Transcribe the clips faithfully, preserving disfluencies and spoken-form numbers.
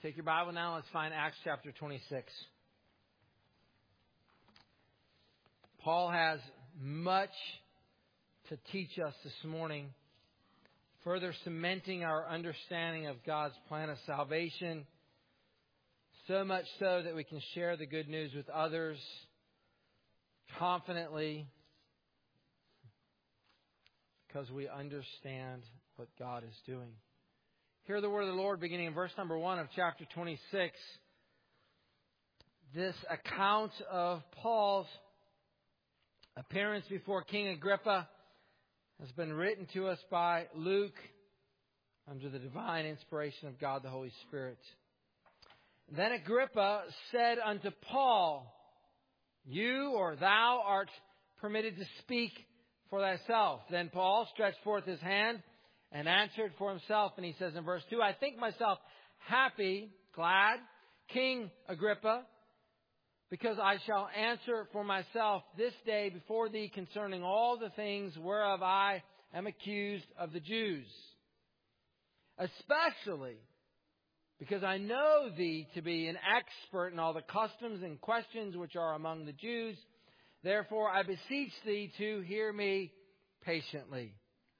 Take your Bible now. Let's find Acts chapter twenty-six. Paul has much to teach us this morning, further cementing our understanding of God's plan of salvation, so much so that we can share the good news with others confidently because we understand what God is doing. Hear the word of the Lord beginning in verse number one of chapter twenty-six. This account of Paul's appearance before King Agrippa has been written to us by Luke under the divine inspiration of God the Holy Spirit. Then Agrippa said unto Paul, You or thou art permitted to speak for thyself. Then Paul stretched forth his hand and answered for himself. And he says in verse two, I think myself happy, glad, King Agrippa, because I shall answer for myself this day before thee concerning all the things whereof I am accused of the Jews. Especially because I know thee to be an expert in all the customs and questions which are among the Jews. Therefore I beseech thee to hear me patiently.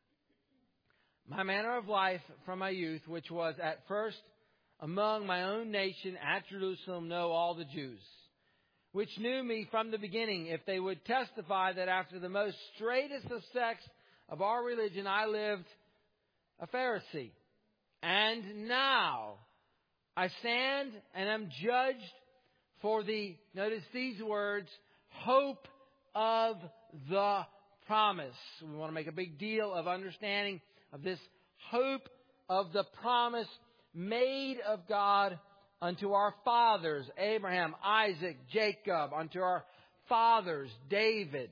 My manner of life from my youth, which was at first among my own nation at Jerusalem, know all the Jews, which knew me from the beginning, if they would testify that after the most straightest of sects of our religion I lived a Pharisee. And now I stand and am judged for the, notice these words, hope of the promise. We want to make a big deal of understanding of this hope of the promise made of God unto our fathers, Abraham, Isaac, Jacob, unto our fathers, David,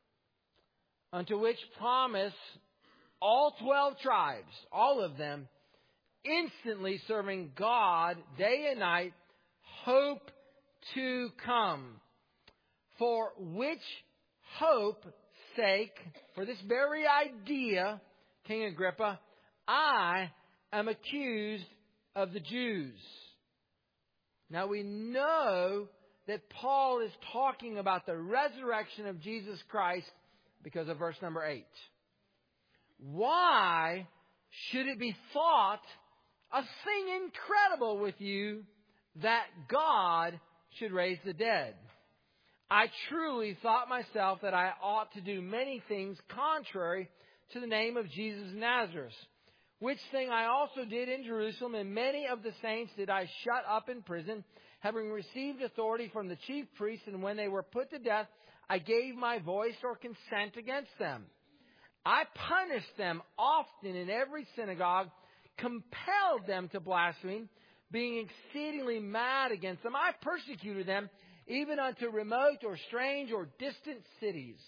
unto which promise all twelve tribes, all of them, instantly serving God day and night, hope to come. For which hope sake, for this very idea, King Agrippa, I am accused of the Jews. Now we know that Paul is talking about the resurrection of Jesus Christ because of verse number eight. Why should it be thought a thing incredible with you that God should raise the dead? I truly thought myself that I ought to do many things contrary to the name of Jesus of Nazareth, which thing I also did in Jerusalem, and many of the saints did I shut up in prison, having received authority from the chief priests, and when they were put to death, I gave my voice or consent against them. I punished them often in every synagogue, compelled them to blaspheme, being exceedingly mad against them. I persecuted them even unto remote or strange or distant cities.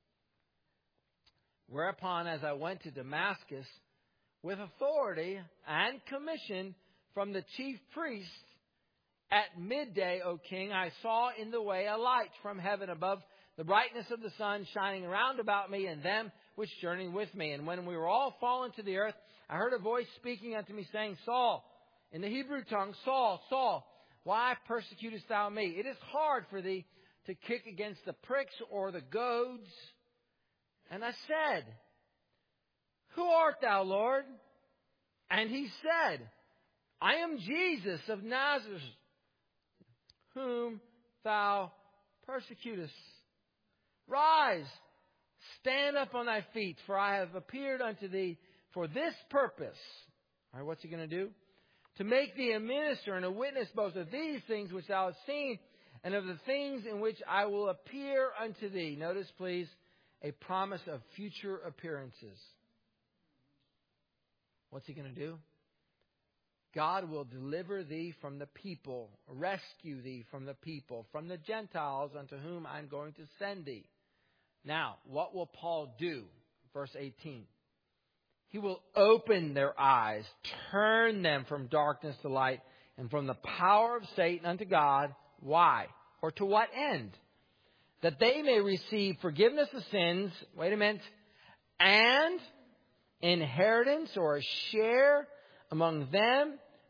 Whereupon, as I went to Damascus, with authority and commission from the chief priests, at midday, O king, I saw in the way a light from heaven above, the brightness of the sun shining round about me and them which journeyed with me. And when we were all fallen to the earth, I heard a voice speaking unto me, saying, Saul, in the Hebrew tongue, Saul, Saul, why persecutest thou me? It is hard for thee to kick against the pricks or the goads. And I said, Who art thou, Lord? And he said, I am Jesus of Nazareth, whom thou persecutest. Rise, stand up on thy feet, for I have appeared unto thee for this purpose. All right, what's he going to do? To make thee a minister and a witness both of these things which thou hast seen, and of the things in which I will appear unto thee. Notice, please, a promise of future appearances. What's he going to do? God will deliver thee from the people, rescue thee from the people, from the Gentiles unto whom I'm going to send thee. Now, what will Paul do? Verse eighteen. He will open their eyes, turn them from darkness to light, and from the power of Satan unto God. Why? Or to what end? That they may receive forgiveness of sins, wait a minute, and inheritance or a share among them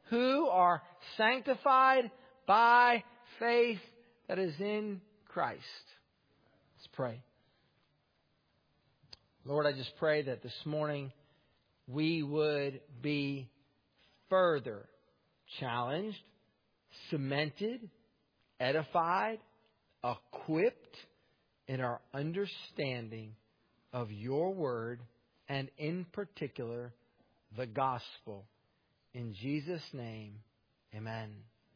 who are sanctified by faith that is in Christ. Let's pray. Lord, I just pray that this morning we would be further challenged, cemented, edified, equipped in our understanding of your word and in particular the gospel. In Jesus' name, amen.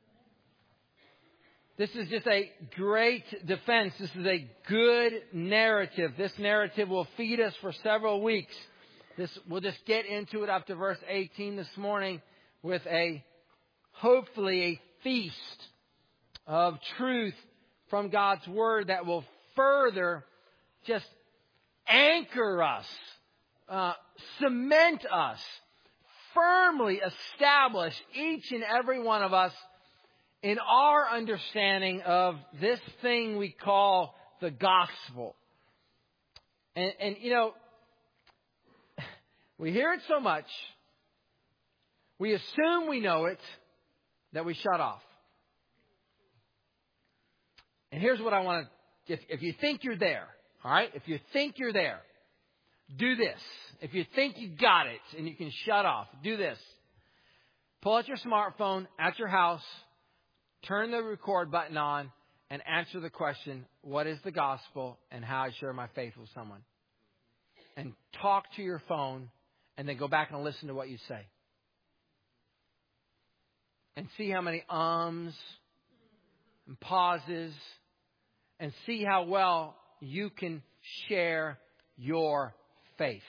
This is just a great defense. This is a good narrative. This narrative will feed us for several weeks. This, we'll just get into it up to verse eighteen this morning with a, hopefully, a feast of truth from God's Word that will further just anchor us, uh, cement us, firmly establish each and every one of us in our understanding of this thing we call the gospel. And, and you know, we hear it so much, we assume we know it, that we shut off. And here's what I want to, if, if you think you're there, all right? If you think you're there, do this. If you think you got it and you can shut off, do this. Pull out your smartphone at your house, turn the record button on, and answer the question, what is the gospel and how I share my faith with someone? And talk to your phone and then go back and listen to what you say. And see how many ums and pauses and see how well you can share your faith.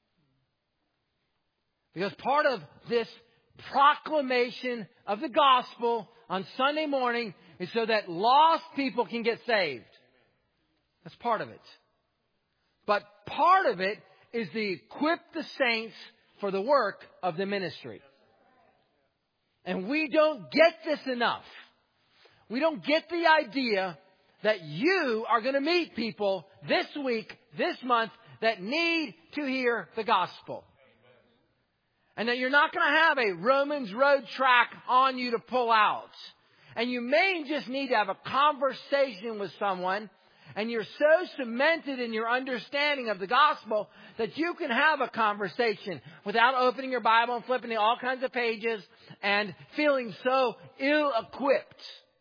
Because part of this proclamation of the gospel on Sunday morning is so that lost people can get saved. That's part of it. But part of it is to equip the saints for the work of the ministry. And we don't get this enough. We don't get the idea that you are going to meet people this week, this month, that need to hear the gospel. And that you're not going to have a Romans road track on you to pull out. And you may just need to have a conversation with someone. And you're so cemented in your understanding of the gospel that you can have a conversation without opening your Bible and flipping to all kinds of pages and feeling so ill-equipped.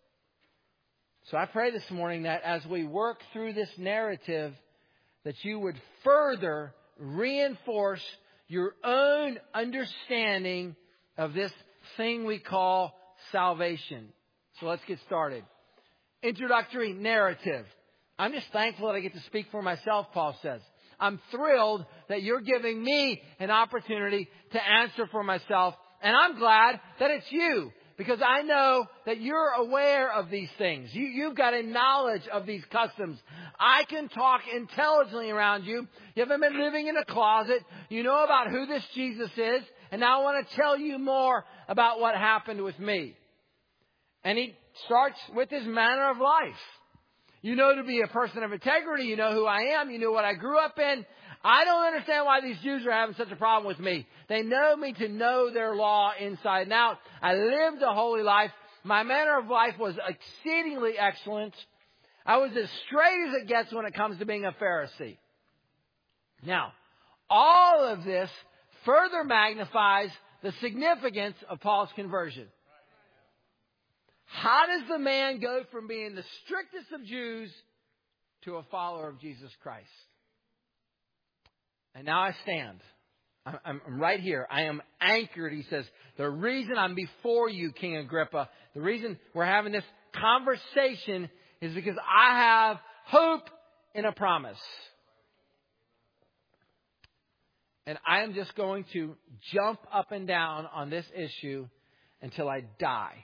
So I pray this morning that as we work through this narrative, that you would further reinforce your own understanding of this thing we call salvation. So let's get started. Introductory narrative. I'm just thankful that I get to speak for myself, Paul says. I'm thrilled that you're giving me an opportunity to answer for myself. And I'm glad that it's you. Because I know that you're aware of these things. You, you've got a knowledge of these customs. I can talk intelligently around you. You haven't been living in a closet. You know about who this Jesus is. And now I want to tell you more about what happened with me. And he starts with his manner of life. You know to be a person of integrity. You know who I am. You know what I grew up in. I don't understand why these Jews are having such a problem with me. They know me to know their law inside and out. I lived a holy life. My manner of life was exceedingly excellent. I was as straight as it gets when it comes to being a Pharisee. Now, all of this further magnifies the significance of Paul's conversion. How does the man go from being the strictest of Jews to a follower of Jesus Christ? And now I stand. I'm, I'm right here. I am anchored. He says, the reason I'm before you, King Agrippa, the reason we're having this conversation is because I have hope in a promise. And I am just going to jump up and down on this issue until I die.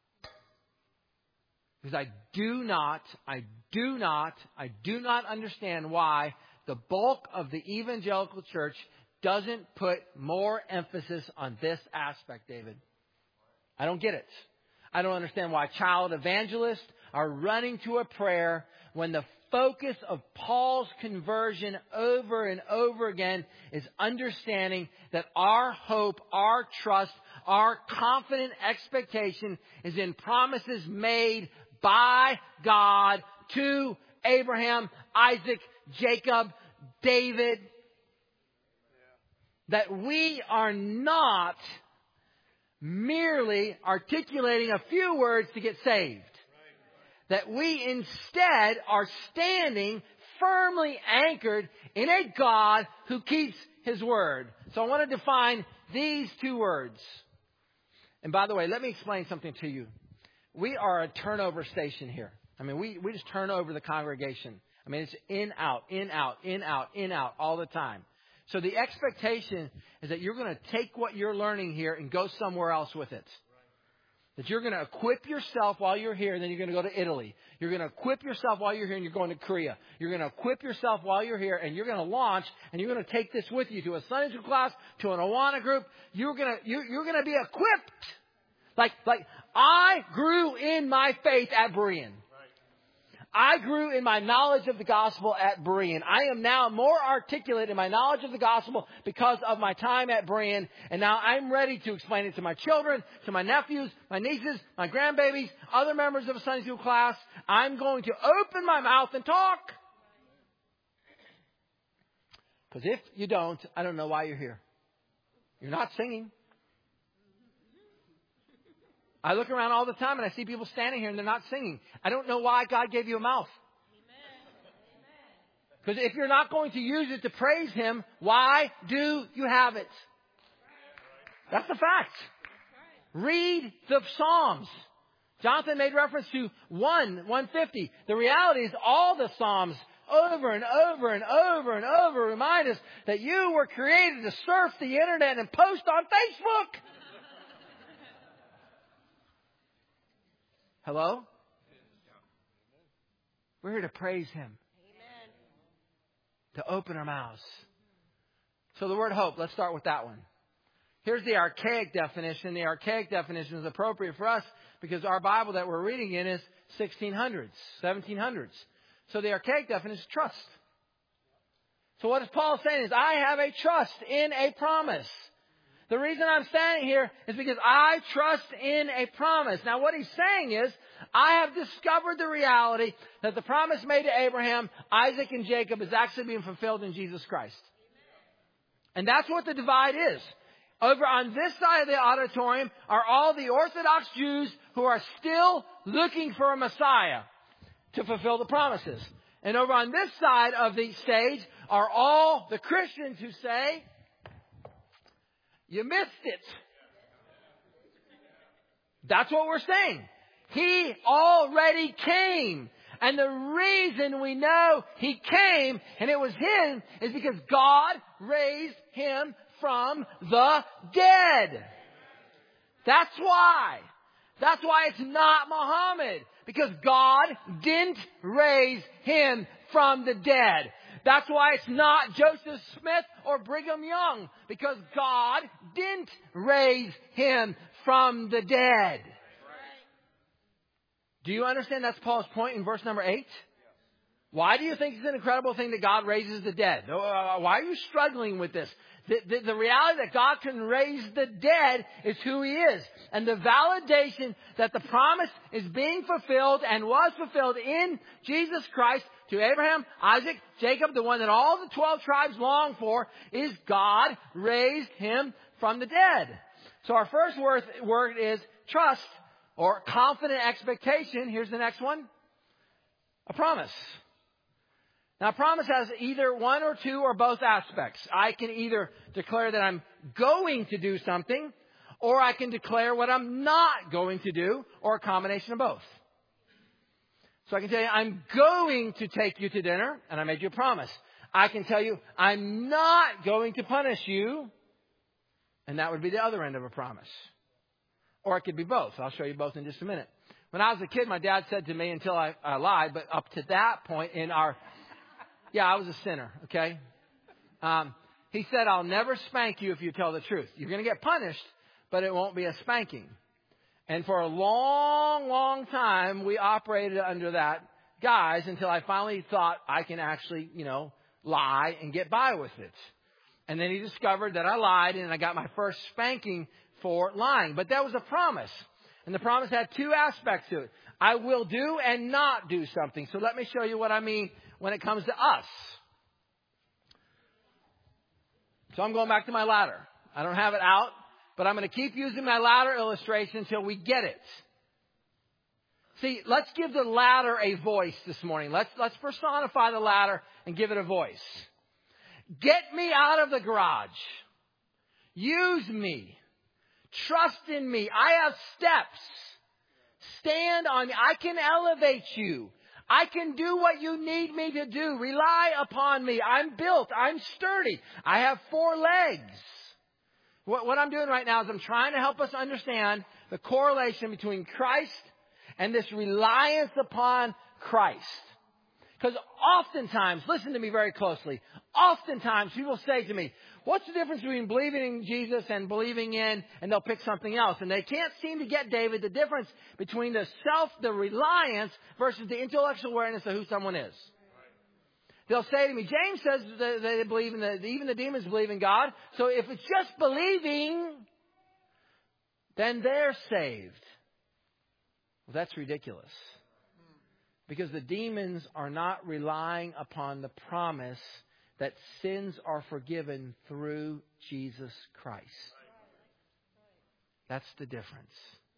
Because I do not, I do not, I do not understand why the bulk of the evangelical church doesn't put more emphasis on this aspect, David. I don't get it. I don't understand why child evangelists are running to a prayer when the focus of Paul's conversion over and over again is understanding that our hope, our trust, Our confident expectation is in promises made by God to Abraham, Isaac, Jacob, David. That we are not merely articulating a few words to get saved. That we instead are standing firmly anchored in a God who keeps His word. So I want to define these two words. And by the way, let me explain something to you. We are a turnover station here. I mean, we, we just turn over the congregation. I mean, it's in, out, in, out, in, out, in, out all the time. So the expectation is that you're going to take what you're learning here and go somewhere else with it. That you're going to equip yourself while you're here, and then you're going to go to Italy. You're going to equip yourself while you're here, and you're going to Korea. You're going to equip yourself while you're here, and you're going to launch, and you're going to take this with you to a Sunday school class, to an Awana group. You're going to you're, you're going to be equipped. Like like I grew in my faith at Berean. I grew in my knowledge of the gospel at Berean. I am now more articulate in my knowledge of the gospel because of my time at Berean. And now I'm ready to explain it to my children, to my nephews, my nieces, my grandbabies, other members of a Sunday school class. I'm going to open my mouth and talk. Because if you don't, I don't know why you're here. You're not singing. I look around all the time and I see people standing here and they're not singing. I don't know why God gave you a mouth. Because if you're not going to use it to praise Him, why do you have it? That's the fact. Read the Psalms. Jonathan made reference to one, one fifty. The reality is all the Psalms over and over and over and over remind us that you were created to surf the internet and post on Facebook. Hello? We're here to praise Him. Amen. To open our mouths. So the word hope, let's start with that one. Here's the archaic definition. The archaic definition is appropriate for us because our Bible that we're reading in is sixteen hundreds, seventeen hundreds. So the archaic definition is trust. So what is Paul saying is, I have a trust in a promise. The reason I'm standing here is because I trust in a promise. Now, what he's saying is, I have discovered the reality that the promise made to Abraham, Isaac, and Jacob is actually being fulfilled in Jesus Christ. And that's what the divide is. Over on this side of the auditorium are all the Orthodox Jews who are still looking for a Messiah to fulfill the promises. And over on this side of the stage are all the Christians who say, you missed it. That's what we're saying. He already came. And the reason we know He came and it was Him is because God raised Him from the dead. That's why. That's why it's not Muhammad. Because God didn't raise Him from the dead. That's why it's not Joseph Smith or Brigham Young. Because God didn't raise Him from the dead. Do you understand that's Paul's point in verse number eight? Why do you think it's an incredible thing that God raises the dead? Why are you struggling with this? The, the, the reality that God can raise the dead is who He is. And the validation that the promise is being fulfilled and was fulfilled in Jesus Christ to Abraham, Isaac, Jacob, the one that all the twelve tribes long for, is God raised Him from the dead. So our first word, word is trust or confident expectation. Here's the next one. A promise. Now, a promise has either one or two or both aspects. I can either declare that I'm going to do something, or I can declare what I'm not going to do, or a combination of both. So I can tell you, I'm going to take you to dinner, and I made you a promise. I can tell you, I'm not going to punish you, and that would be the other end of a promise. Or it could be both. I'll show you both in just a minute. When I was a kid, my dad said to me, until I, I lied, but up to that point in our... Yeah, I was a sinner, okay? Um, he said, I'll never spank you if you tell the truth. You're going to get punished, but it won't be a spanking. And for a long, long time, we operated under that guise until I finally thought I can actually, you know, lie and get by with it. And then he discovered that I lied, and I got my first spanking for lying. But that was a promise. And the promise had two aspects to it. I will do and not do something. So let me show you what I mean when it comes to us. So I'm going back to my ladder. I don't have it out, but I'm going to keep using my ladder illustration until we get it. See, let's give the ladder a voice this morning. Let's, let's personify the ladder and give it a voice. Get me out of the garage. Use me. Trust in me. I have steps. Stand on me. I can elevate you. I can do what you need me to do. Rely upon me. I'm built. I'm sturdy. I have four legs. What, what I'm doing right now is I'm trying to help us understand the correlation between Christ and this reliance upon Christ. Because oftentimes, listen to me very closely, oftentimes people say to me, what's the difference between believing in Jesus and believing in, and they'll pick something else. And they can't seem to get, David, the difference between the self, the reliance versus the intellectual awareness of who someone is. They'll say to me, James says that they believe in the, even the demons believe in God. So if it's just believing, then they're saved. Well, that's ridiculous. Because the demons are not relying upon the promise that sins are forgiven through Jesus Christ. That's the difference.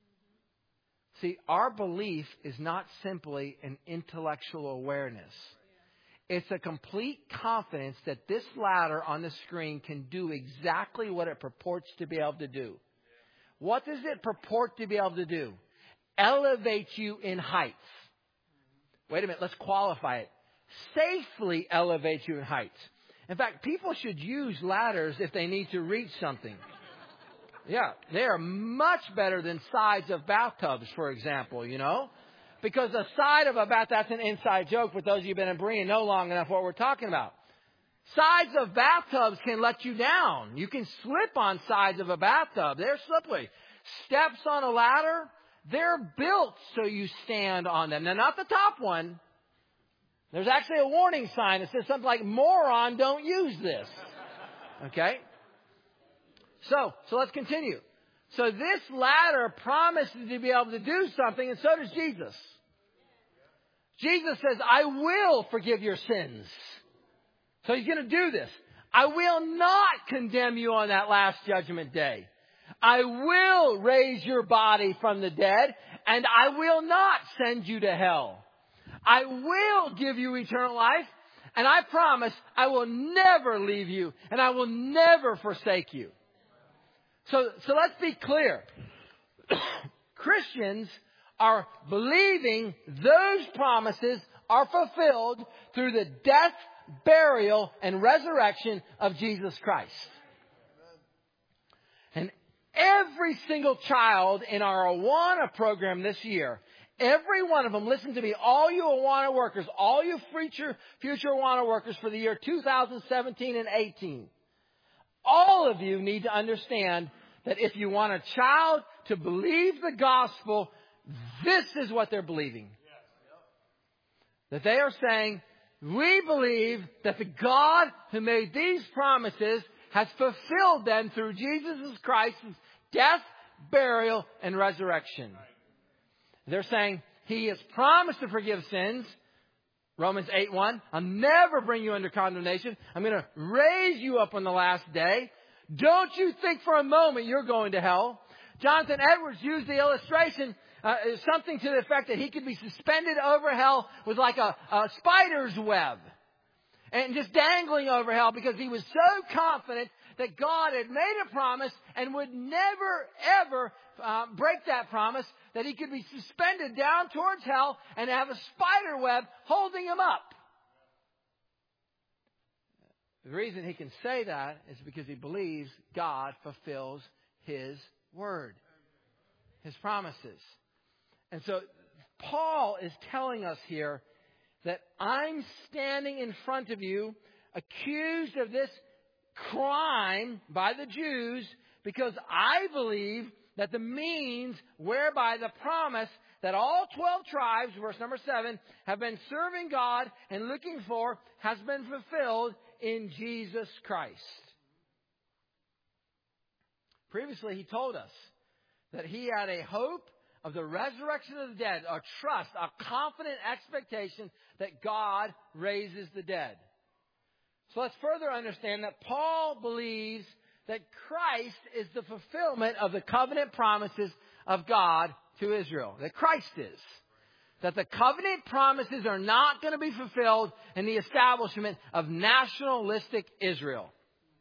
See, our belief is not simply an intellectual awareness. It's a complete confidence that this ladder on the screen can do exactly what it purports to be able to do. What does it purport to be able to do? Elevate you in height. Wait a minute, let's qualify it. Safely elevate you in heights. In fact, people should use ladders if they need to reach something. Yeah, they are much better than sides of bathtubs, for example, you know. Because the side of a bath, that's an inside joke for those of you who've been in Berea know long enough what we're talking about. Sides of bathtubs can let you down. You can slip on sides of a bathtub. They're slippery. Steps on a ladder, they're built so you stand on them. Now, not the top one. There's actually a warning sign that says something like, moron, don't use this. Okay? So, so let's continue. So this ladder promises to be able to do something, and so does Jesus. Jesus says, I will forgive your sins. So he's going to do this. I will not condemn you on that last judgment day. I will raise your body from the dead, and I will not send you to hell. I will give you eternal life, and I promise I will never leave you, and I will never forsake you. So, so let's be clear. Christians are believing those promises are fulfilled through the death, burial, and resurrection of Jesus Christ. And every single child in our Awana program this year, every one of them, listen to me, all you Awana workers, all you future, future Awana workers for the year two thousand seventeen and eighteen, all of you need to understand that if you want a child to believe the gospel, this is what they're believing. That they are saying, we believe that the God who made these promises has fulfilled them through Jesus Christ's death, burial, and resurrection. They're saying, He has promised to forgive sins. Romans eight one. I'll never bring you under condemnation. I'm going to raise you up on the last day. Don't you think for a moment you're going to hell. Jonathan Edwards used the illustration, uh, something to the effect that he could be suspended over hell with like a, a spider's web. And just dangling over hell because he was so confident that God had made a promise and would never, ever uh, break that promise, that he could be suspended down towards hell and have a spider web holding him up. The reason he can say that is because he believes God fulfills His word, His promises. And so Paul is telling us here that I'm standing in front of you accused of this crime by the Jews because I believe that the means whereby the promise that all twelve tribes, verse number seven, have been serving God and looking for has been fulfilled in Jesus Christ. Previously, he told us that he had a hope of the resurrection of the dead, a trust, a confident expectation that God raises the dead. So let's further understand that Paul believes that Christ is the fulfillment of the covenant promises of God to Israel. That Christ is. That the covenant promises are not going to be fulfilled in the establishment of nationalistic Israel.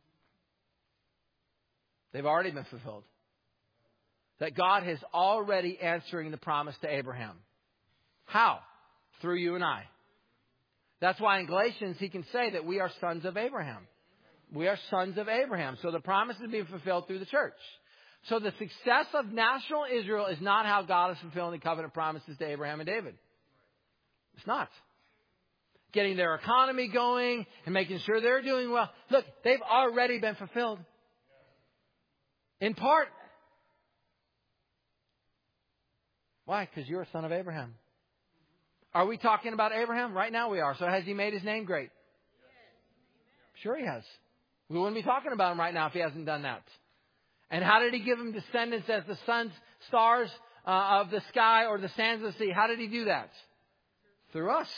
They've already been fulfilled. That God is already answering the promise to Abraham. How? Through you and I. That's why in Galatians he can say that we are sons of Abraham. We are sons of Abraham. So the promise is being fulfilled through the church. So the success of national Israel is not how God is fulfilling the covenant promises to Abraham and David. It's not. Getting their economy going and making sure they're doing well. Look, they've already been fulfilled. In part. Why? Because you're a son of Abraham. Are we talking about Abraham? Right now we are. So has he made his name great? Sure he has. We wouldn't be talking about him right now if he hasn't done that. And how did he give him descendants as the suns, stars uh, of the sky or the sands of the sea? How did he do that? Through us.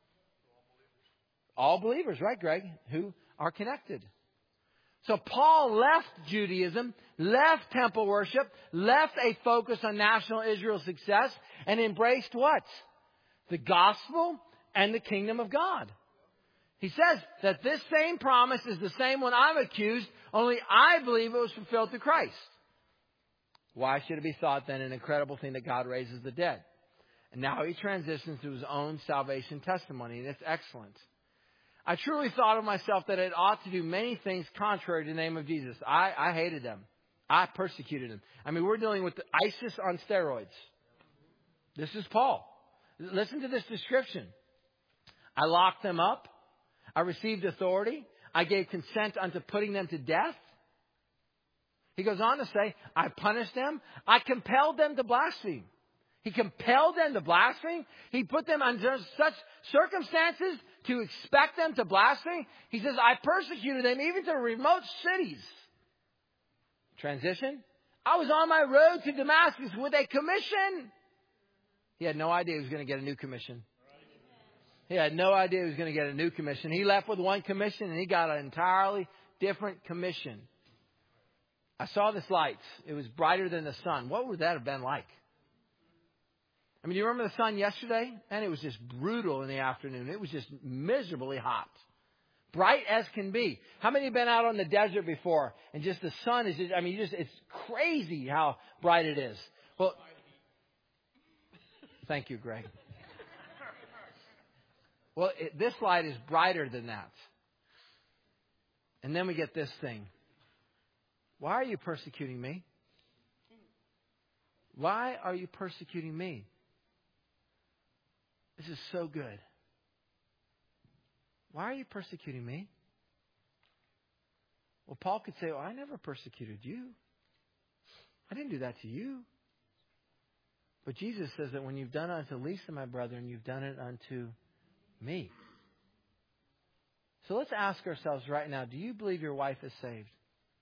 All believers, right, Greg? Who are connected. So Paul left Judaism, left temple worship, left a focus on national Israel's success, and embraced what? The gospel and the kingdom of God. He says that this same promise is the same one I'm accused, only I believe it was fulfilled through Christ. Why should it be thought then an incredible thing that God raises the dead? And now he transitions to his own salvation testimony, and it's excellent. I truly thought of myself that it ought to do many things contrary to the name of Jesus. I, I hated them. I persecuted them. I mean, we're dealing with ISIS on steroids. This is Paul. Listen to this description. I locked them up. I received authority. I gave consent unto putting them to death. He goes on to say, I punished them. I compelled them to blaspheme. He compelled them to blaspheme. He put them under such circumstances to expect them to blaspheme. He says, I persecuted them even to remote cities. Transition. I was on my road to Damascus with a commission. He had no idea he was going to get a new commission. He had no idea he was going to get a new commission. He left with one commission and he got an entirely different commission. I saw this light. It was brighter than the sun. What would that have been like? I mean, you remember the sun yesterday? And it was just brutal in the afternoon. It was just miserably hot. Bright as can be. How many have been out on the desert before? And just the sun is just, I mean, just it's crazy how bright it is. Well, thank you, Greg. Well, it, this light is brighter than that. And then we get this thing. Why are you persecuting me? Why are you persecuting me? This is so good. Why are you persecuting me? Well, Paul could say, well, I never persecuted you. I didn't do that to you. But Jesus says that when you've done it unto least of my brethren, you've done it unto me. So let's ask ourselves right now, do you believe your wife is saved?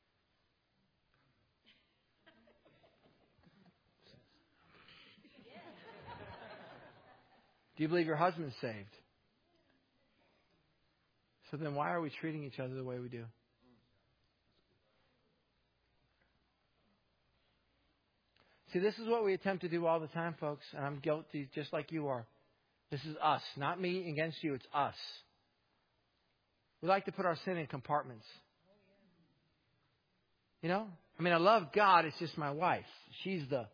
Do you believe your husband's saved? So then why are we treating each other the way we do? See, this is what we attempt to do all the time, folks. And I'm guilty just like you are. This is us. Not me against you. It's us. We like to put our sin in compartments. You know? I mean, I love God. It's just my wife. She's the...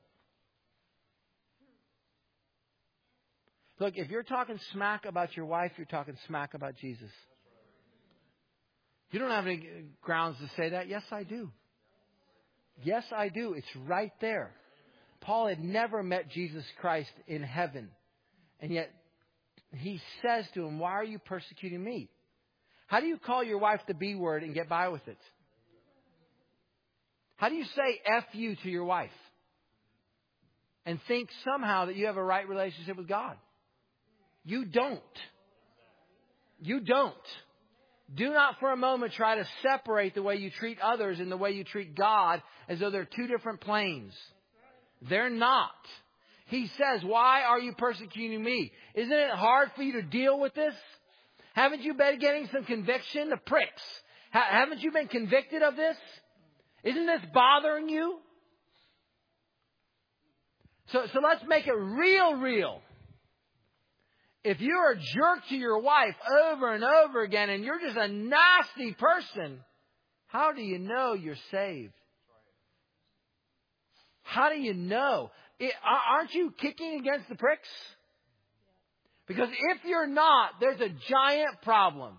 Look, if you're talking smack about your wife, you're talking smack about Jesus. You don't have any grounds to say that. Yes, I do. Yes, I do. It's right there. Paul had never met Jesus Christ in heaven. And yet, he says to him, why are you persecuting me? How do you call your wife the B word and get by with it? How do you say F you to your wife? And think somehow that you have a right relationship with God? You don't. You don't. Do not for a moment try to separate the way you treat others and the way you treat God as though they're two different planes. They're not. He says, why are you persecuting me? Isn't it hard for you to deal with this? Haven't you been getting some conviction? The pricks. Ha- haven't you been convicted of this? Isn't this bothering you? So, so let's make it real, real. If you're a jerk to your wife over and over again and you're just a nasty person, how do you know you're saved? How do you know? It, aren't you kicking against the pricks? Because if you're not, there's a giant problem.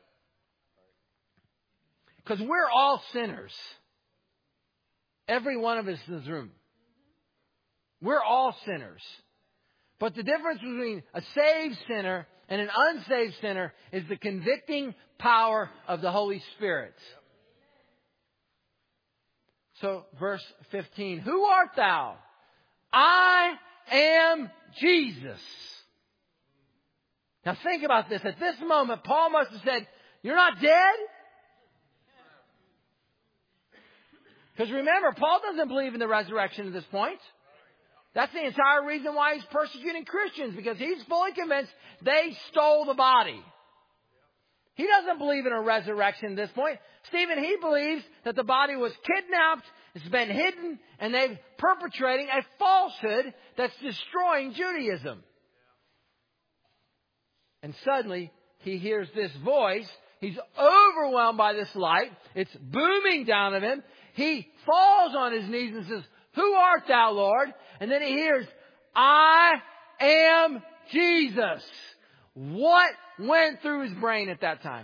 Because we're all sinners. Every one of us in this room. We're all sinners. But the difference between a saved sinner and an unsaved sinner is the convicting power of the Holy Spirit. So, verse fifteen. Who art thou? I am Jesus. Now think about this. At this moment, Paul must have said, you're not dead? Because remember, Paul doesn't believe in the resurrection at this point. That's the entire reason why he's persecuting Christians, because he's fully convinced they stole the body. He doesn't believe in a resurrection at this point. Stephen, he believes that the body was kidnapped, it's been hidden, and they're perpetrating a falsehood that's destroying Judaism. And suddenly, he hears this voice. He's overwhelmed by this light. It's booming down at him. He falls on his knees and says, who art thou, Lord? And then he hears, I am Jesus. What went through his brain at that time?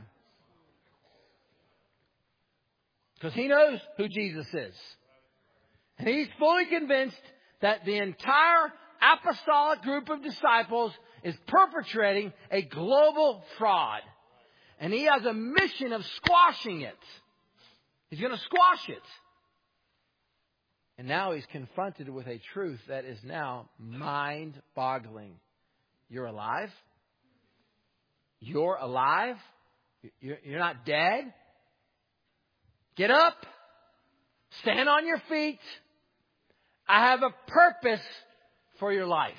Because he knows who Jesus is. And he's fully convinced that the entire apostolic group of disciples is perpetrating a global fraud. And he has a mission of squashing it. He's going to squash it. And now he's confronted with a truth that is now mind-boggling. You're alive? You're alive? You're not dead? Get up. Stand on your feet. I have a purpose for your life.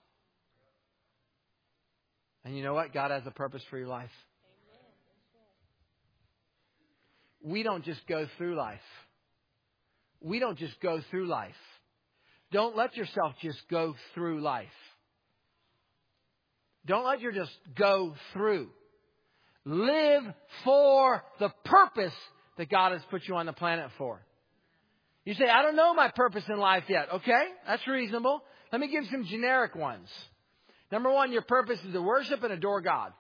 And you know what? God has a purpose for your life. We don't just go through life. We don't just go through life. Don't let yourself just go through life. Don't let your just go through. Live for the purpose that God has put you on the planet for. You say, I don't know my purpose in life yet. Okay, that's reasonable. Let me give some generic ones. Number one, your purpose is to worship and adore God.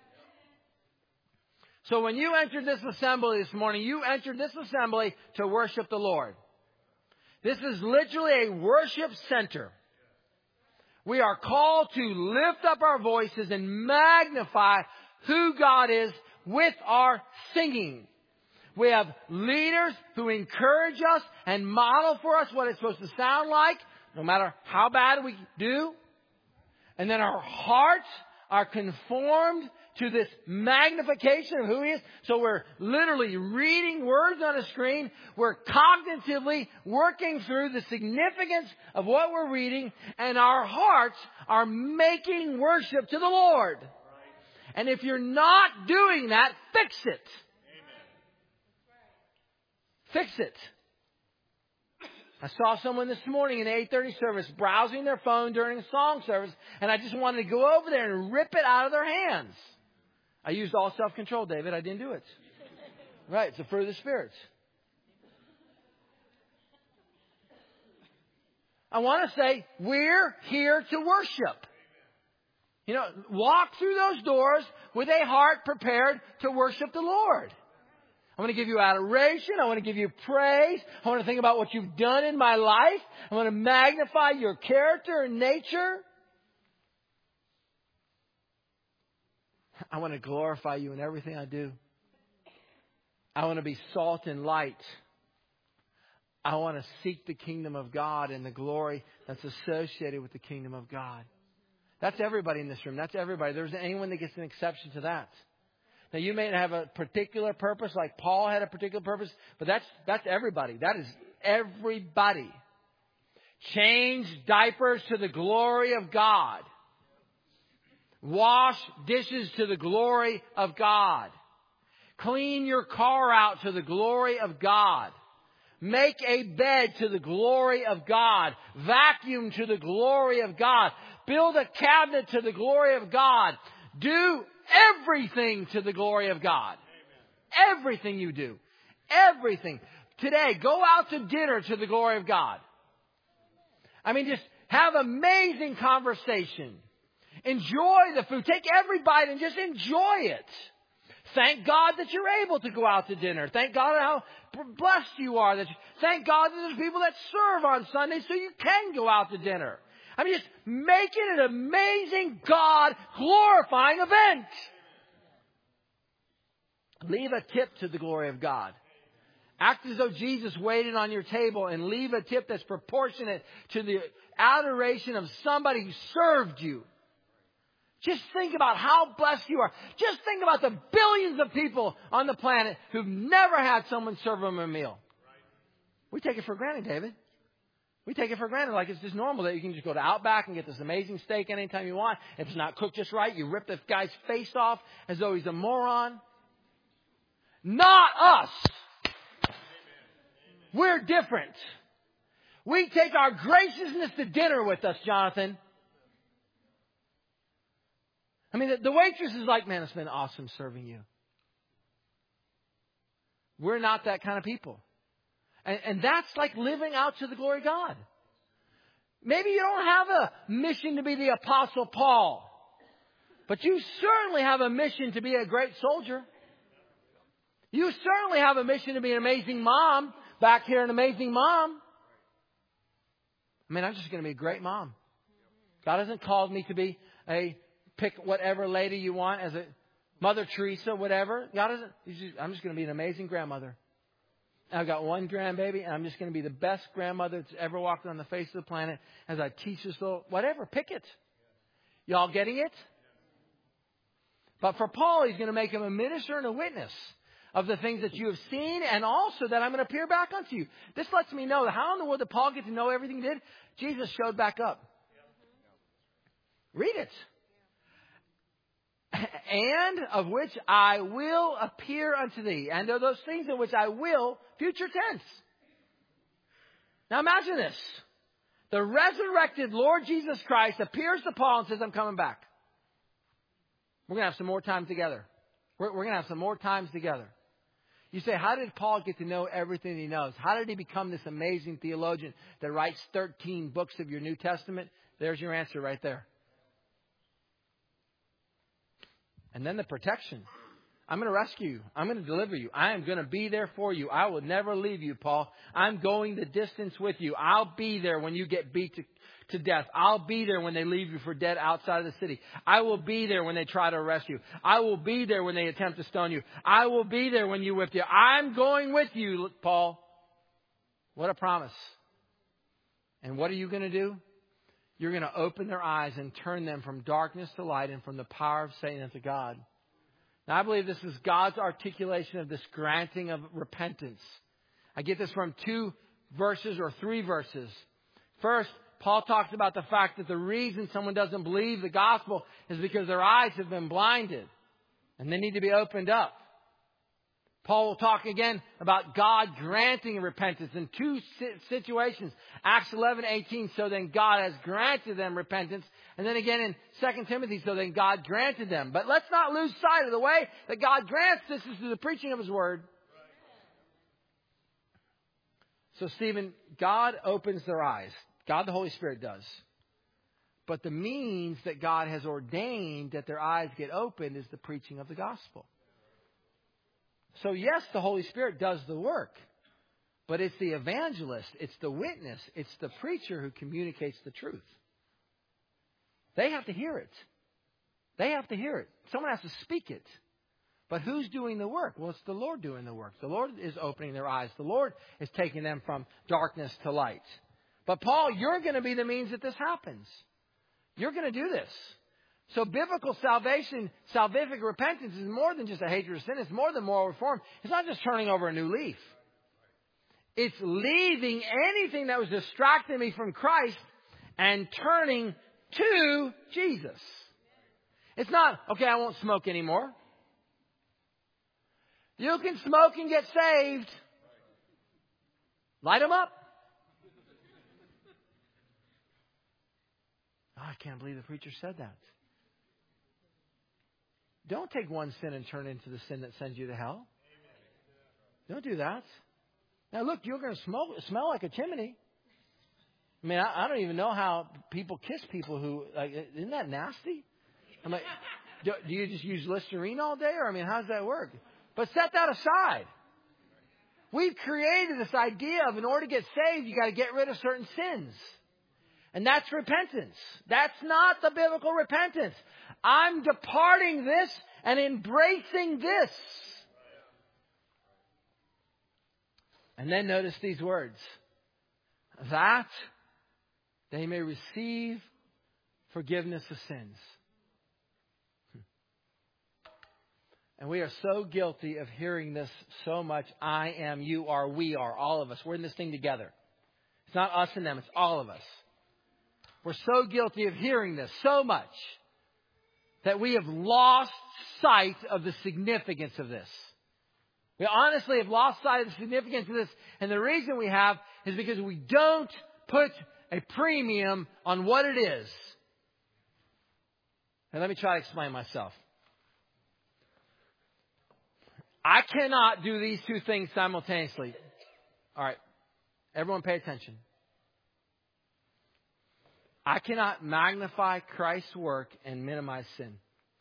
So when you entered this assembly this morning, you entered this assembly to worship the Lord. This is literally a worship center. We are called to lift up our voices and magnify who God is with our singing. We have leaders who encourage us and model for us what it's supposed to sound like, no matter how bad we do. And then our hearts are conformed to this magnification of who He is. So we're literally reading words on a screen. We're cognitively working through the significance of what we're reading. And our hearts are making worship to the Lord. And if you're not doing that, fix it. Fix it. I saw someone this morning in the eight thirty service browsing their phone during a song service, and I just wanted to go over there and rip it out of their hands. I used all self-control, David. I didn't do it. Right, it's a fruit of the Spirit. I want to say, we're here to worship. You know, walk through those doors with a heart prepared to worship the Lord. I want to give you adoration. I want to give you praise. I want to think about what you've done in my life. I want to magnify your character and nature. I want to glorify you in everything I do. I want to be salt and light. I want to seek the kingdom of God and the glory that's associated with the kingdom of God. That's everybody in this room. That's everybody. There isn't anyone that gets an exception to that. Now, you may have a particular purpose, like Paul had a particular purpose, but that's that's everybody. That is everybody. Change diapers to the glory of God. Wash dishes to the glory of God. Clean your car out to the glory of God. Make a bed to the glory of God. Vacuum to the glory of God. Build a cabinet to the glory of God. Do everything to the glory of God. Amen. Everything you do. Everything. Today, go out to dinner to the glory of God. I mean, just have amazing conversation. Enjoy the food. Take every bite and just enjoy it. Thank God that you're able to go out to dinner. Thank God how blessed you are. That you, thank God that there's people that serve on Sunday so you can go out to dinner. I mean, just make it an amazing God glorifying event. Leave a tip to the glory of God. Act as though Jesus waited on your table and leave a tip that's proportionate to the adoration of somebody who served you. Just think about how blessed you are. Just think about the billions of people on the planet who've never had someone serve them a meal. We take it for granted, David. We take it for granted like it's just normal that you can just go to Outback and get this amazing steak anytime you want. If it's not cooked just right, you rip the guy's face off as though he's a moron. Not us. We're different. We take our graciousness to dinner with us, Jonathan. I mean, the, the waitress is like, man, it's been awesome serving you. We're not that kind of people. And, and that's like living out to the glory of God. Maybe you don't have a mission to be the Apostle Paul. But you certainly have a mission to be a great soldier. You certainly have a mission to be an amazing mom. Back here, an amazing mom. I mean, I'm just going to be a great mom. God hasn't called me to be a pick whatever lady you want as a Mother Teresa, whatever. God hasn't. Just, I'm just going to be an amazing grandmother. I've got one grandbaby, and I'm just going to be the best grandmother that's ever walked on the face of the planet as I teach this little, whatever, pick it. Y'all getting it? But for Paul, he's going to make him a minister and a witness of the things that you have seen, and also that I'm going to appear back unto you. This lets me know that how in the world did Paul get to know everything he did? Jesus showed back up. Read it. And of which I will appear unto thee. And of those things in which I will, future tense. Now imagine this. The resurrected Lord Jesus Christ appears to Paul and says, I'm coming back. We're going to have some more time together. We're, we're going to have some more times together. You say, how did Paul get to know everything he knows? How did he become this amazing theologian that writes thirteen books of your New Testament? There's your answer right there. And then the protection. I'm going to rescue you. I'm going to deliver you. I am going to be there for you. I will never leave you, Paul. I'm going the distance with you. I'll be there when you get beat to, to death. I'll be there when they leave you for dead outside of the city. I will be there when they try to arrest you. I will be there when they attempt to stone you. I will be there when you whip you. I'm going with you, Paul. What a promise. And what are you going to do? You're going to open their eyes and turn them from darkness to light and from the power of Satan unto God. Now, I believe this is God's articulation of this granting of repentance. I get this from two verses or three verses. First, Paul talks about the fact that the reason someone doesn't believe the gospel is because their eyes have been blinded and they need to be opened up. Paul will talk again about God granting repentance in two situations. Acts eleven eighteen, so then God has granted them repentance. And then again in Second Timothy, so then God granted them. But let's not lose sight of the way that God grants this is through the preaching of His Word. So Stephen, God opens their eyes. God the Holy Spirit does. But the means that God has ordained that their eyes get opened is the preaching of the gospel. So yes, the Holy Spirit does the work. But it's the evangelist, it's the witness, it's the preacher who communicates the truth. They have to hear it. They have to hear it. Someone has to speak it. But who's doing the work? Well, it's the Lord doing the work. The Lord is opening their eyes. The Lord is taking them from darkness to light. But Paul, you're going to be the means that this happens. You're going to do this. So biblical salvation, salvific repentance is more than just a hatred of sin. It's more than moral reform. It's not just turning over a new leaf. It's leaving anything that was distracting me from Christ and turning to Jesus. It's not, okay, I won't smoke anymore. You can smoke and get saved. Light them up. Oh, I can't believe the preacher said that. Don't take one sin and turn it into the sin that sends you to hell. Don't do that. Now, look, you're going to smoke, smell like a chimney. I mean, I, I don't even know how people kiss people who, like, isn't that nasty? I'm like, do, do you just use Listerine all day? Or, I mean, how does that work? But set that aside. We've created this idea of in order to get saved, you got to get rid of certain sins. And that's repentance. That's not the biblical repentance. I'm departing this and embracing this. And then notice these words. That they may receive forgiveness of sins. And we are so guilty of hearing this so much. I am, you are, we are, all of us. We're in this thing together. It's not us and them, it's all of us. We're so guilty of hearing this so much that we have lost sight of the significance of this. We honestly have lost sight of the significance of this. And the reason we have is because we don't put a premium on what it is. And let me try to explain myself. I cannot do these two things simultaneously. All right. Everyone pay attention. I cannot magnify Christ's work and minimize sin.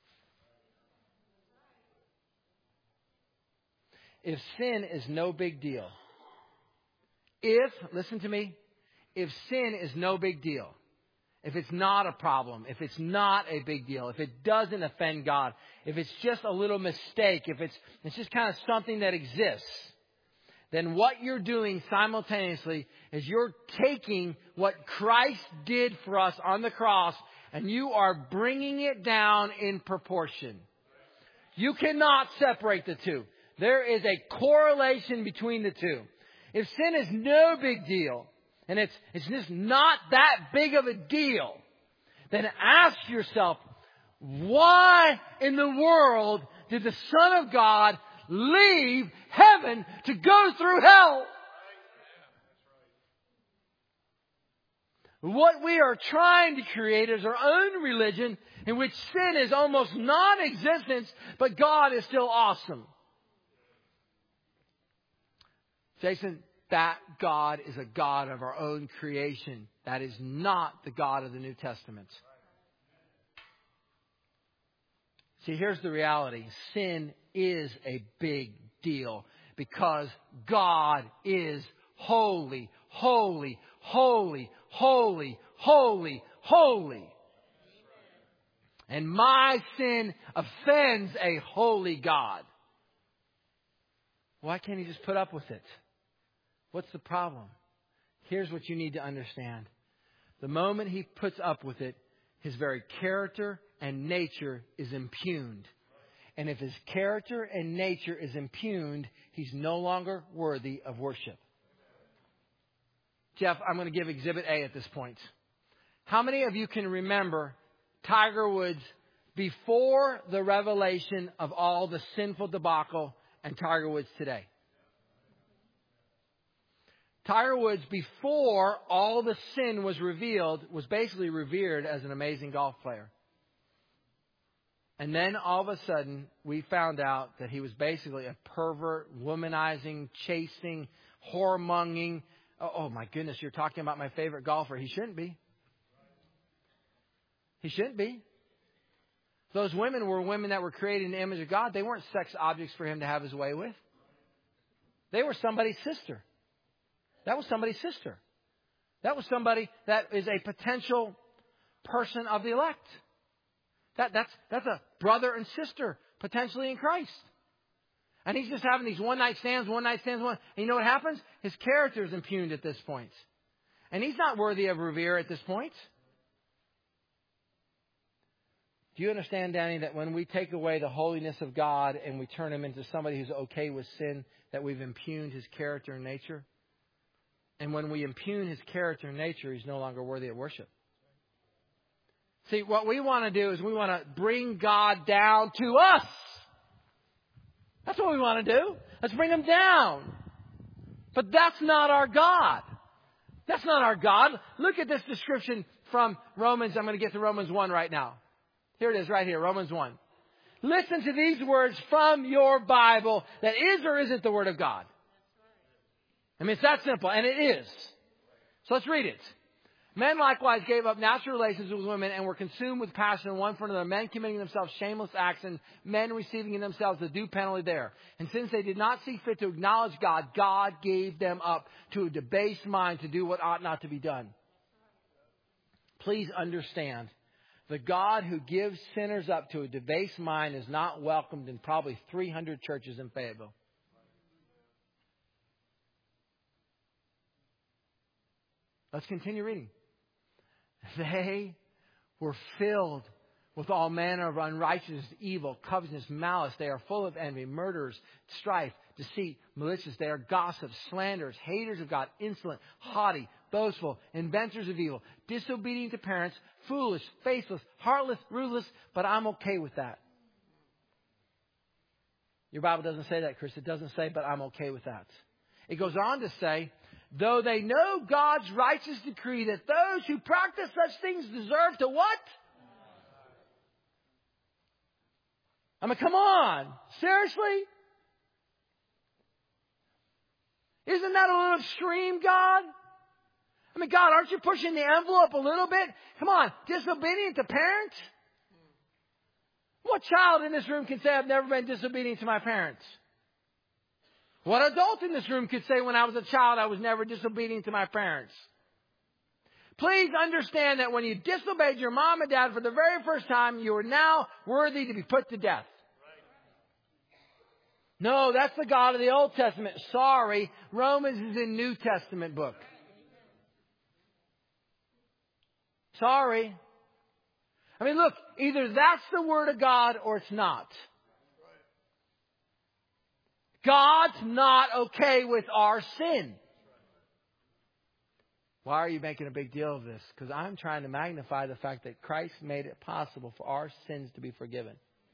If sin is no big deal, if, listen to me, if sin is no big deal, if it's not a problem, if it's not a big deal, if it doesn't offend God, if it's just a little mistake, if it's, it's just kind of something that exists, then what you're doing simultaneously is you're taking what Christ did for us on the cross and you are bringing it down in proportion. You cannot separate the two. There is a correlation between the two. If sin is no big deal, and it's, it's just not that big of a deal, then ask yourself, why in the world did the Son of God leave heaven to go through hell? What we are trying to create is our own religion in which sin is almost non-existent, but God is still awesome. Jason, that God is a God of our own creation. That is not the God of the New Testament. See, here's the reality. Sin is a big deal because God is holy, holy, holy, holy, holy, holy. And my sin offends a holy God. Why can't He just put up with it? What's the problem? Here's what you need to understand. The moment He puts up with it, His very character and nature is impugned. And if His character and nature is impugned, He's no longer worthy of worship. Jeff, I'm going to give Exhibit A at this point. How many of you can remember Tiger Woods before the revelation of all the sinful debacle and Tiger Woods today? Tiger Woods, before all the sin was revealed, was basically revered as an amazing golf player. And then all of a sudden, we found out that he was basically a pervert, womanizing, chasing, whoremonging. Oh, oh my goodness, you're talking about my favorite golfer. He shouldn't be. He shouldn't be. Those women were women that were created in the image of God. They weren't sex objects for him to have his way with. They were somebody's sister. That was somebody's sister. That was somebody that is a potential person of the elect. That, that's, that's a brother and sister potentially in Christ. And he's just having these one-night stands, one-night stands. One, and you know what happens? His character is impugned at this point. And he's not worthy of revere at this point. Do you understand, Danny, that when we take away the holiness of God and we turn him into somebody who's okay with sin, that we've impugned his character and nature? And when we impugn his character and nature, he's no longer worthy of worship. See, what we want to do is we want to bring God down to us. That's what we want to do. Let's bring him down. But that's not our God. That's not our God. Look at this description from Romans. I'm going to get to Romans one right now. Here it is right here, Romans one. Listen to these words from your Bible that is or isn't the Word of God. I mean, it's that simple, and it is. So let's read it. Men likewise gave up natural relations with women and were consumed with passion one for another, men committing themselves shameless acts and men receiving in themselves the due penalty there. And since they did not see fit to acknowledge God, God gave them up to a debased mind to do what ought not to be done. Please understand, the God who gives sinners up to a debased mind is not welcomed in probably three hundred churches in Fayetteville. Let's continue reading. They were filled with all manner of unrighteousness, evil, covetousness, malice. They are full of envy, murderers, strife, deceit, malicious. They are gossips, slanderers, haters of God, insolent, haughty, boastful, inventors of evil, disobedient to parents, foolish, faithless, heartless, ruthless. But I'm okay with that. Your Bible doesn't say that, Chris. It doesn't say, but I'm okay with that. It goes on to say, though they know God's righteous decree that those who practice such things deserve to what? I mean, come on. Seriously? Isn't that a little extreme, God? I mean, God, aren't you pushing the envelope a little bit? Come on. Disobedient to parents? What child in this room can say, I've never been disobedient to my parents? What adult in this room could say, when I was a child, I was never disobedient to my parents? Please understand that when you disobeyed your mom and dad for the very first time, you are now worthy to be put to death. No, that's the God of the Old Testament. Sorry, Romans is in New Testament book. Sorry. I mean, look, either that's the Word of God or it's not. God's not okay with our sin. Why are you making a big deal of this? Because I'm trying to magnify the fact that Christ made it possible for our sins to be forgiven.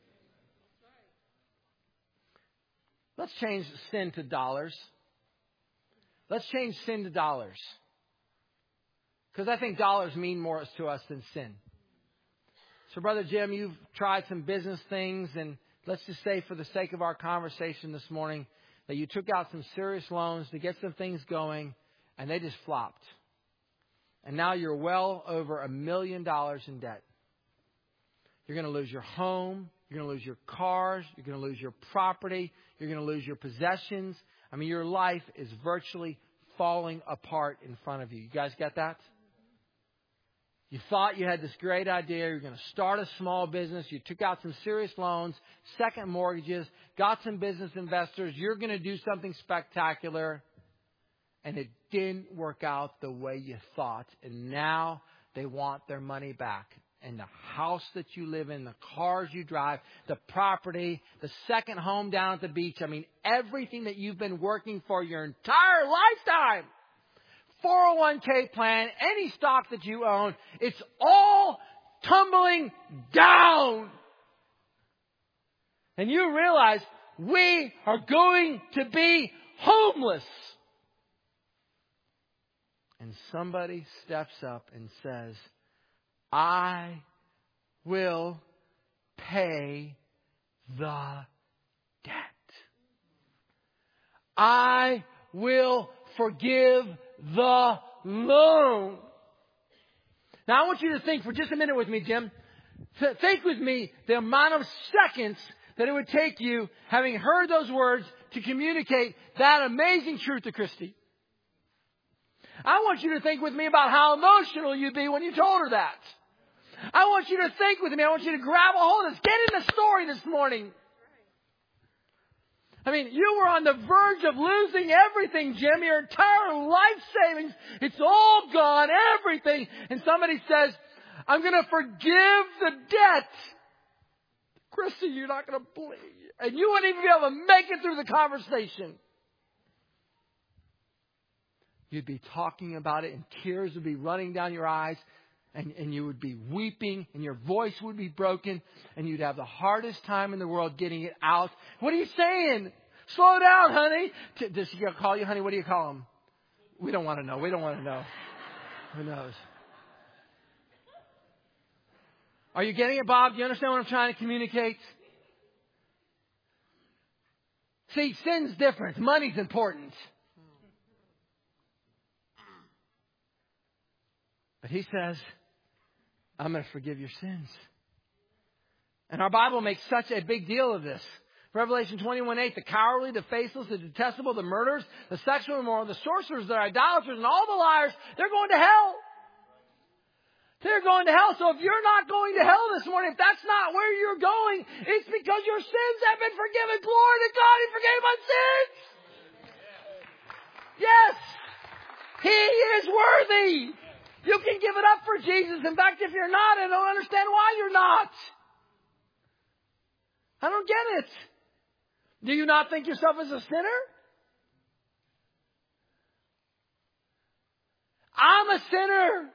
Let's change sin to dollars. Let's change sin to dollars. Because I think dollars mean more to us than sin. So, Brother Jim, you've tried some business things, and let's just say for the sake of our conversation this morning that you took out some serious loans to get some things going, and they just flopped. And now you're well over a million dollars in debt. You're going to lose your home. You're going to lose your cars. You're going to lose your property. You're going to lose your possessions. I mean, your life is virtually falling apart in front of you. You guys get that? You thought you had this great idea. You're going to start a small business. You took out some serious loans, second mortgages, got some business investors. You're going to do something spectacular. And it didn't work out the way you thought. And now they want their money back. And the house that you live in, the cars you drive, the property, the second home down at the beach. I mean, everything that you've been working for your entire lifetime. four oh one k plan, any stock that you own, it's all tumbling down. And you realize we are going to be homeless. And somebody steps up and says, I will pay the debt. I will forgive the loan. Now I want you to think for just a minute with me, Jim. Think with me the amount of seconds that it would take you, having heard those words, to communicate that amazing truth to Christy. I want you to think with me about how emotional you'd be when you told her that. I want you to think with me. I want you to grab a hold of this. Get in the story this morning. I mean, you were on the verge of losing everything, Jim. Your entire life savings. It's all gone, everything. And somebody says, I'm going to forgive the debt. Christy, you're not going to believe. And you wouldn't even be able to make it through the conversation. You'd be talking about it and tears would be running down your eyes. And, and you would be weeping and your voice would be broken. And you'd have the hardest time in the world getting it out. What are you saying? Slow down, honey. Does she call you honey? What do you call him? We don't want to know. We don't want to know. Who knows? Are you getting it, Bob? Do you understand what I'm trying to communicate? See, sin's different. Money's important. But he says, I'm going to forgive your sins. And our Bible makes such a big deal of this. Revelation twenty-one eight, the cowardly, the faithless, the detestable, the murderers, the sexual immoral, the sorcerers, the idolaters, and all the liars, they're going to hell. They're going to hell. So if you're not going to hell this morning, if that's not where you're going, it's because your sins have been forgiven. Glory to God, He forgave my sins. Yes, He is worthy. You can give it up for Jesus. In fact, if you're not, I don't understand why you're not. I don't get it. Do you not think yourself as a sinner? I'm a sinner.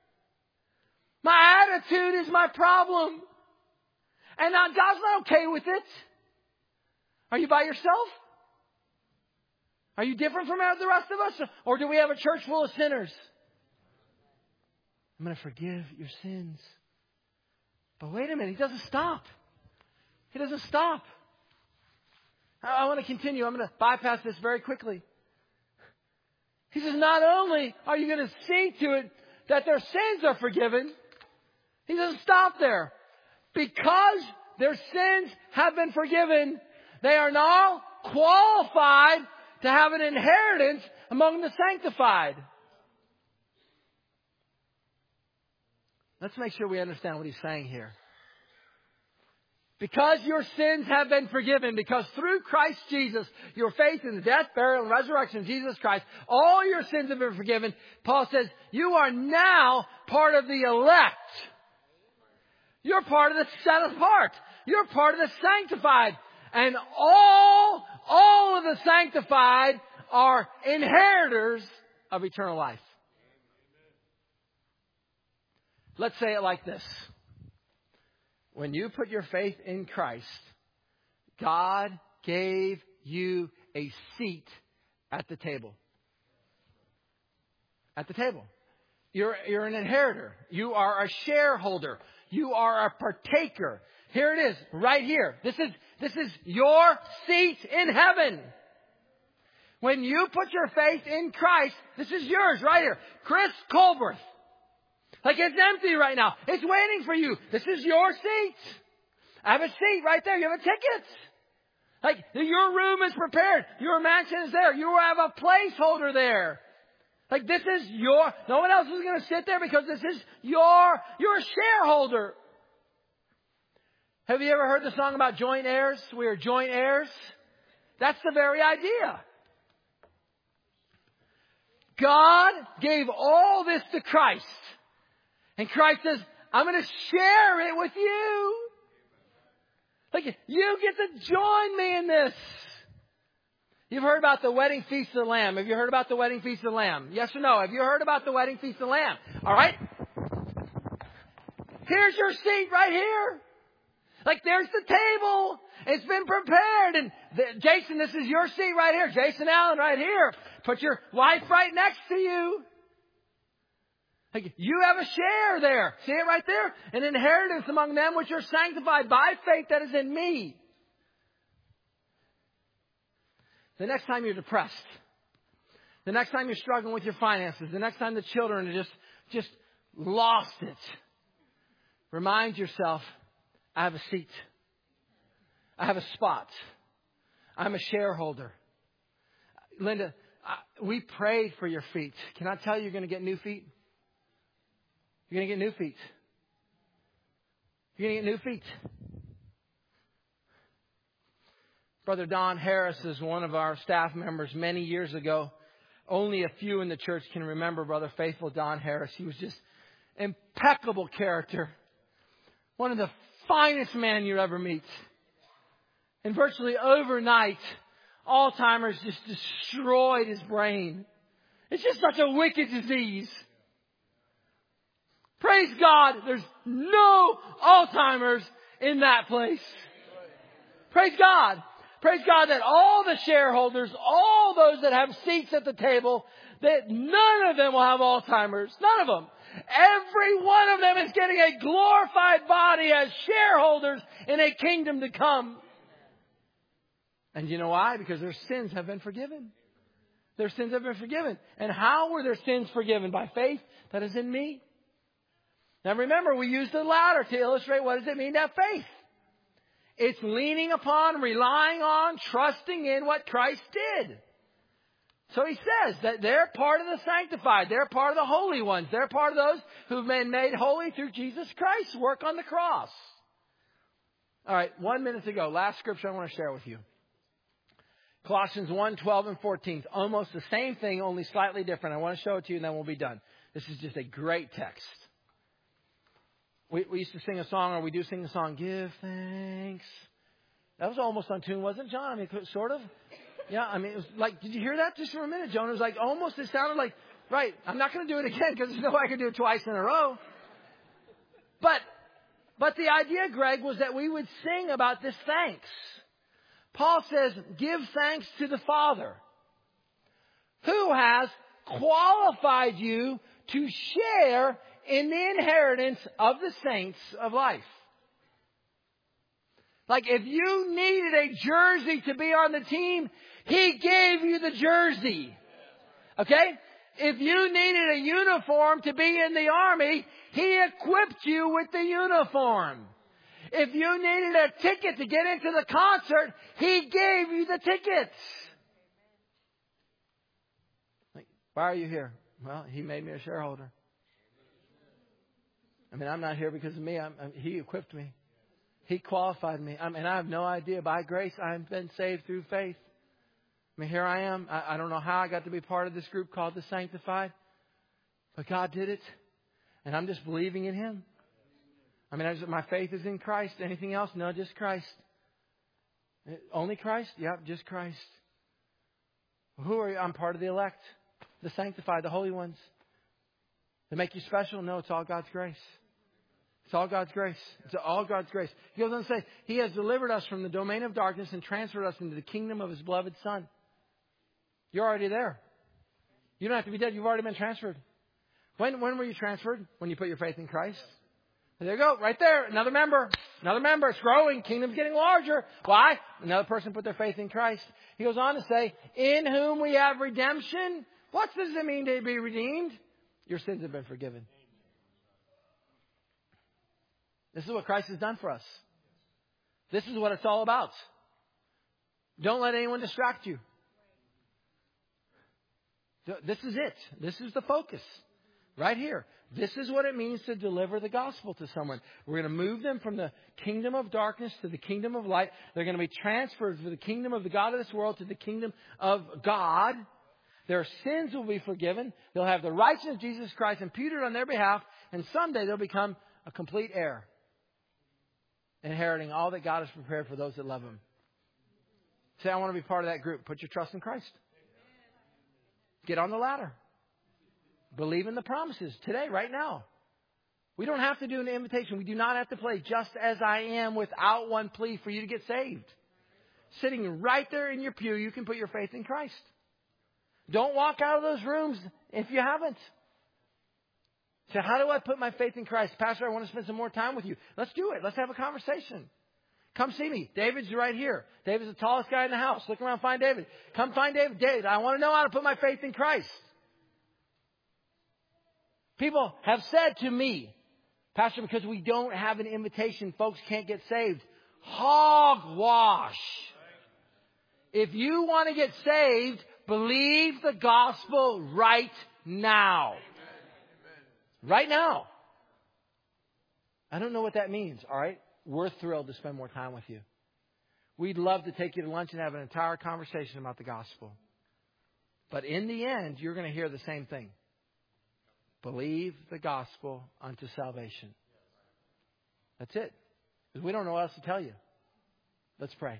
My attitude is my problem. And now God's not okay with it. Are you by yourself? Are you different from the rest of us? Or do we have a church full of sinners? I'm going to forgive your sins. But wait a minute, He doesn't stop. He doesn't stop. I, I want to continue. I'm going to bypass this very quickly. He says, not only are you going to see to it that their sins are forgiven, He doesn't stop there. Because their sins have been forgiven, they are now qualified to have an inheritance among the sanctified. Let's make sure we understand what He's saying here. Because your sins have been forgiven, because through Christ Jesus, your faith in the death, burial, and resurrection of Jesus Christ, all your sins have been forgiven. Paul says, you are now part of the elect. You're part of the set apart. You're part of the sanctified. And all, all of the sanctified are inheritors of eternal life. Let's say it like this. When you put your faith in Christ, God gave you a seat at the table. At the table. You're, you're an inheritor. You are a shareholder. You are a partaker. Here it is, right here. This is, this is your seat in heaven. When you put your faith in Christ, this is yours right here. Chris Colbert. Like it's empty right now. It's waiting for you. This is your seat. I have a seat right there. You have a ticket. Like your room is prepared. Your mansion is there. You have a placeholder there. Like this is your, no one else is going to sit there because this is your, you're a shareholder. Have you ever heard the song about joint heirs? We are joint heirs. That's the very idea. God gave all this to Christ. And Christ says, I'm going to share it with you. Like, you get to join me in this. You've heard about the wedding feast of the Lamb. Have you heard about the wedding feast of the Lamb? Yes or no? Have you heard about the wedding feast of the Lamb? All right. Here's your seat right here. Like, there's the table. It's been prepared. And the, Jason, this is your seat right here. Jason Allen right here. Put your wife right next to you. Like, you have a share there. See it right there? An inheritance among them which are sanctified by faith that is in me. The next time you're depressed, the next time you're struggling with your finances, the next time the children are just, just lost it, remind yourself, I have a seat. I have a spot. I'm a shareholder. Linda, I, we prayed for your feet. Can I tell you you're going to get new feet? You're going to get new feet. You're going to get new feet. Brother Don Harris is one of our staff members many years ago. Only a few in the church can remember Brother Faithful Don Harris. He was just impeccable character. One of the finest man you ever meet. And virtually overnight, Alzheimer's just destroyed his brain. It's just such a wicked disease. Praise God, there's no Alzheimer's in that place. Praise God. Praise God that all the shareholders, all those that have seats at the table, that none of them will have Alzheimer's. None of them. Every one of them is getting a glorified body as shareholders in a kingdom to come. And you know why? Because their sins have been forgiven. Their sins have been forgiven. And how were their sins forgiven? By faith that is in me. Now remember, we used the ladder to illustrate what does it mean to have faith. It's leaning upon, relying on, trusting in what Christ did. So he says that they're part of the sanctified. They're part of the holy ones. They're part of those who've been made holy through Jesus Christ's work on the cross. All right, one minute to go. Last scripture I want to share with you. Colossians one, twelve and fourteen. It's almost the same thing, only slightly different. I want to show it to you and then we'll be done. This is just a great text. We, we used to sing a song, or we do sing a song, Give Thanks. That was almost on tune, wasn't it, John? I mean, sort of. Yeah, I mean, it was like, did you hear that just for a minute, John? It was like almost, it sounded like, right, I'm not going to do it again because there's no way I can do it twice in a row. But, but the idea, Greg, was that we would sing about this thanks. Paul says, give thanks to the Father who has qualified you to share in the inheritance of the saints of life. Like if you needed a jersey to be on the team, He gave you the jersey. Okay? If you needed a uniform to be in the army, He equipped you with the uniform. If you needed a ticket to get into the concert, He gave you the tickets. Like, why are you here? Well, He made me a shareholder. I mean, I'm not here because of me. I'm, I'm, he equipped me. He qualified me. I mean, I have no idea. By grace, I've been saved through faith. I mean, here I am. I, I don't know how I got to be part of this group called the Sanctified. But God did it. And I'm just believing in Him. I mean, I just, my faith is in Christ. Anything else? No, just Christ. Only Christ? Yep, just Christ. Who are you? I'm part of the elect. The Sanctified, the holy ones. They make you special? No, it's all God's grace. It's all God's grace. It's all God's grace. He goes on to say, He has delivered us from the domain of darkness and transferred us into the kingdom of His beloved Son. You're already there. You don't have to be dead. You've already been transferred. When, when were you transferred? When you put your faith in Christ. There you go. Right there. Another member. Another member. It's growing. Kingdom's getting larger. Why? Another person put their faith in Christ. He goes on to say, in whom we have redemption. What does it mean to be redeemed? Your sins have been forgiven. This is what Christ has done for us. This is what it's all about. Don't let anyone distract you. This is it. This is the focus. Right here. This is what it means to deliver the gospel to someone. We're going to move them from the kingdom of darkness to the kingdom of light. They're going to be transferred from the kingdom of the God of this world to the kingdom of God. Their sins will be forgiven. They'll have the righteousness of Jesus Christ imputed on their behalf. And someday they'll become a complete heir, inheriting all that God has prepared for those that love Him. Say, I want to be part of that group. Put your trust in Christ. Get on the ladder. Believe in the promises today, right now. We don't have to do an invitation. We do not have to play just as I am without one plea for you to get saved. Sitting right there in your pew, you can put your faith in Christ. Don't walk out of those rooms if you haven't. Say, how do I put my faith in Christ? Pastor, I want to spend some more time with you. Let's do it. Let's have a conversation. Come see me. David's right here. David's the tallest guy in the house. Look around, find David. Come find David. David, I want to know how to put my faith in Christ. People have said to me, Pastor, because we don't have an invitation, folks can't get saved. Hogwash. If you want to get saved, believe the gospel right now. Right now. I don't know what that means, all right? We're thrilled to spend more time with you. We'd love to take you to lunch and have an entire conversation about the gospel. But in the end, you're going to hear the same thing. Believe the gospel unto salvation. That's it. Because we don't know what else to tell you. Let's pray.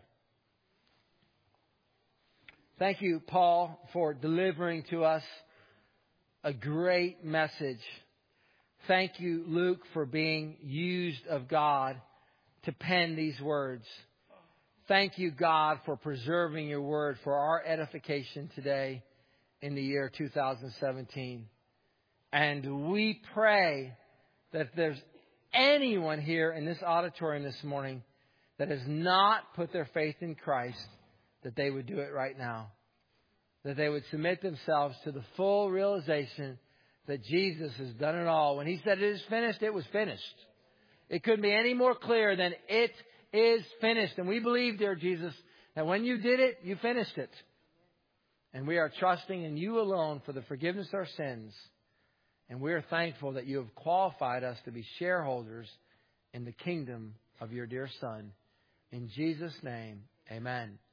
Thank you, Paul, for delivering to us a great message. Thank you, Luke, for being used of God to pen these words. Thank you, God, for preserving your word for our edification today in the year two thousand seventeen. And we pray that if there's anyone here in this auditorium this morning that has not put their faith in Christ, that they would do it right now. That they would submit themselves to the full realization that Jesus has done it all. When He said it is finished, it was finished. It couldn't be any more clear than it is finished. And we believe, dear Jesus, that when you did it, you finished it. And we are trusting in you alone for the forgiveness of our sins. And we are thankful that you have qualified us to be shareholders in the kingdom of your dear Son. In Jesus' name, amen.